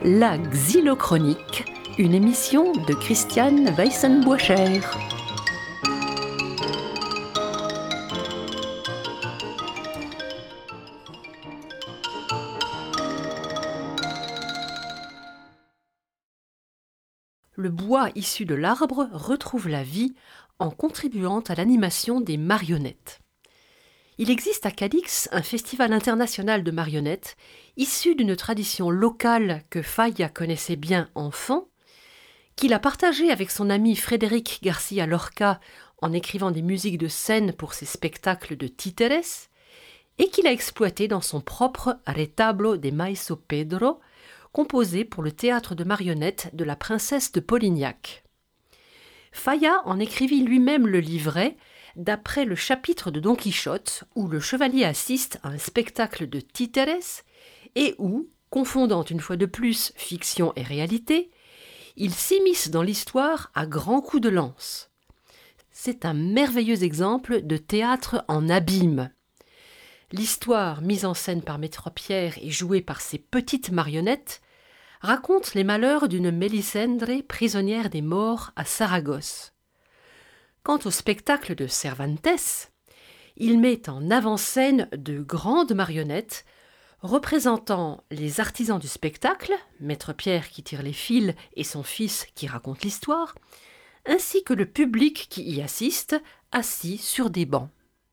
La Xylochronique, une émission de Christiane Weissenboischer. Le bois issu de l'arbre retrouve la vie en contribuant à l'animation des marionnettes. Il existe à Cadix un festival international de marionnettes issu d'une tradition locale que Falla connaissait bien enfant, qu'il a partagé avec son ami Frédéric García Lorca en écrivant des musiques de scène pour ses spectacles de títeres, et qu'il a exploité dans son propre Retablo de Maiso Pedro, composé pour le théâtre de marionnettes de la princesse de Polignac. Falla en écrivit lui-même le livret d'après le chapitre de Don Quichotte où le chevalier assiste à un spectacle de títeres et où, confondant une fois de plus fiction et réalité, il s'immisce dans l'histoire à grands coups de lance. C'est un merveilleux exemple de théâtre en abîme. L'histoire, mise en scène par Maître Pierre et jouée par ses petites marionnettes, raconte les malheurs d'une Mélisendre prisonnière des morts à Saragosse. Quant au spectacle de Cervantes, il met en avant-scène de grandes marionnettes représentant les artisans du spectacle, Maître Pierre qui tire les fils et son fils qui raconte l'histoire, ainsi que le public qui y assiste, assis sur des bancs.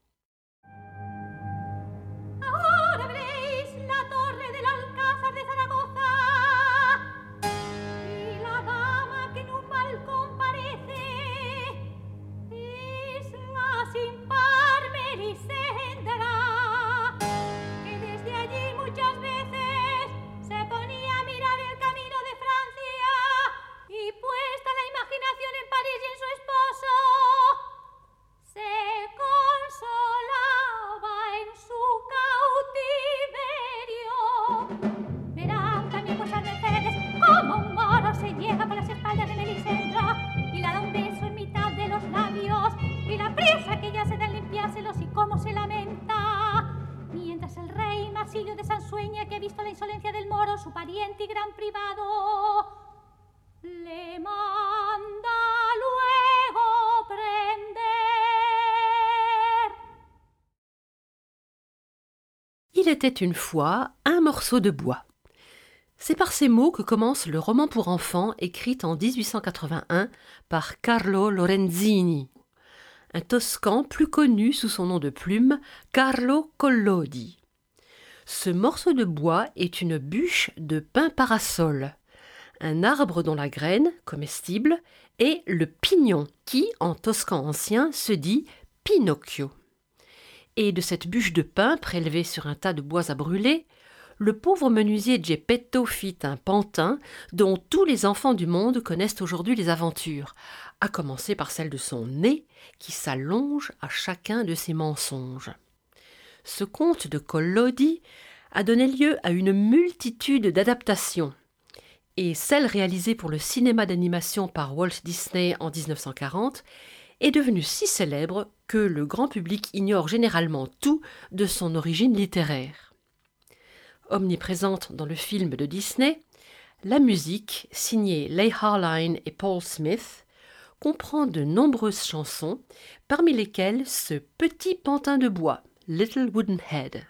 Que ha visto la insolencia del moro, su pariente y gran privado, le manda luego prender. Il était une fois un morceau de bois. C'est par ces mots que commence le roman pour enfants écrit en 1881 par Carlo Lorenzini, un Toscan plus connu sous son nom de plume, Carlo Collodi. Ce morceau de bois est une bûche de pin parasol, un arbre dont la graine, comestible, est le pignon, qui, en toscan ancien, se dit Pinocchio. Et de cette bûche de pin prélevée sur un tas de bois à brûler, le pauvre menuisier Geppetto fit un pantin dont tous les enfants du monde connaissent aujourd'hui les aventures, à commencer par celle de son nez, qui s'allonge à chacun de ses mensonges. Ce conte de Collodi a donné lieu à une multitude d'adaptations, et celle réalisée pour le cinéma d'animation par Walt Disney en 1940 est devenue si célèbre que le grand public ignore généralement tout de son origine littéraire. Omniprésente dans le film de Disney, la musique, signée Leigh Harline et Paul Smith, comprend de nombreuses chansons, parmi lesquelles ce petit pantin de bois, Little Wooden Head.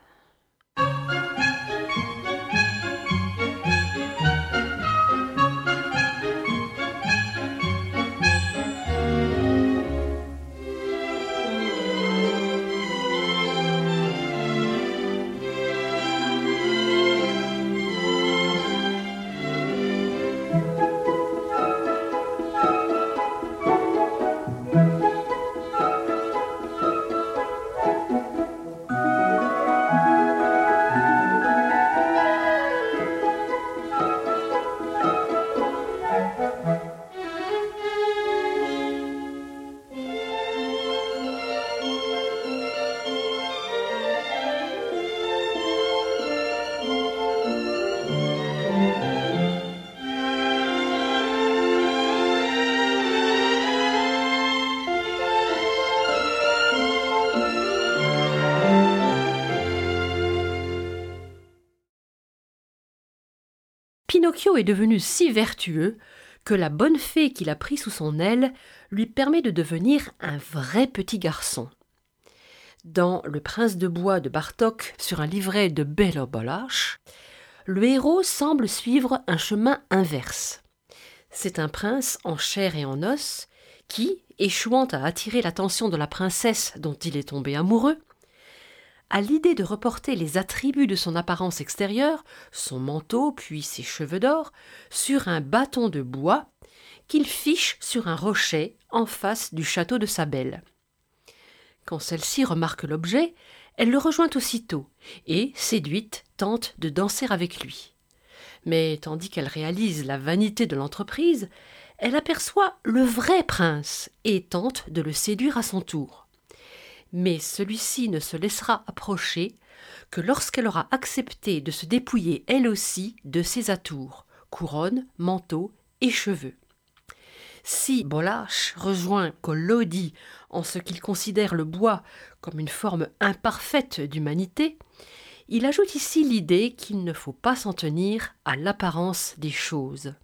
Pinocchio est devenu si vertueux que la bonne fée qu'il a pris sous son aile lui permet de devenir un vrai petit garçon. Dans Le Prince de bois de Bartók, sur un livret de Béla Balázs, le héros semble suivre un chemin inverse. C'est un prince en chair et en os qui, échouant à attirer l'attention de la princesse dont il est tombé amoureux, a l'idée de reporter les attributs de son apparence extérieure, son manteau puis ses cheveux d'or, sur un bâton de bois qu'il fiche sur un rocher en face du château de sa belle. Quand celle-ci remarque l'objet, elle le rejoint aussitôt et, séduite, tente de danser avec lui. Mais tandis qu'elle réalise la vanité de l'entreprise, elle aperçoit le vrai prince et tente de le séduire à son tour. Mais celui-ci ne se laissera approcher que lorsqu'elle aura accepté de se dépouiller elle aussi de ses atours, couronne, manteau et cheveux. Si Balázs rejoint Collodi en ce qu'il considère le bois comme une forme imparfaite d'humanité, il ajoute ici l'idée qu'il ne faut pas s'en tenir à l'apparence des choses.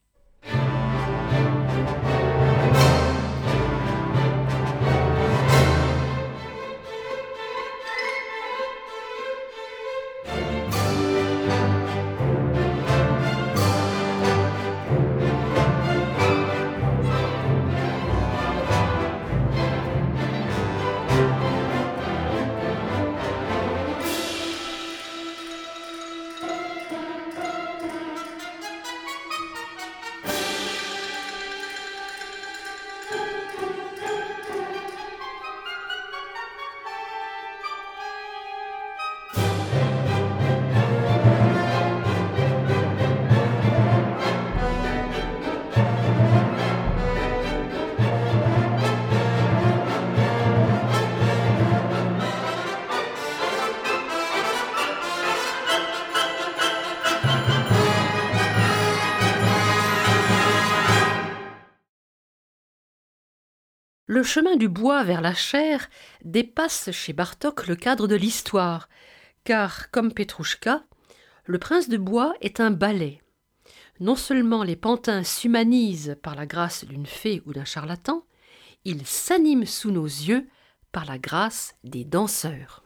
Le chemin du bois vers la chair dépasse chez Bartók le cadre de l'histoire, car, comme Petrouchka, le prince de bois est un ballet. Non seulement les pantins s'humanisent par la grâce d'une fée ou d'un charlatan, ils s'animent sous nos yeux par la grâce des danseurs.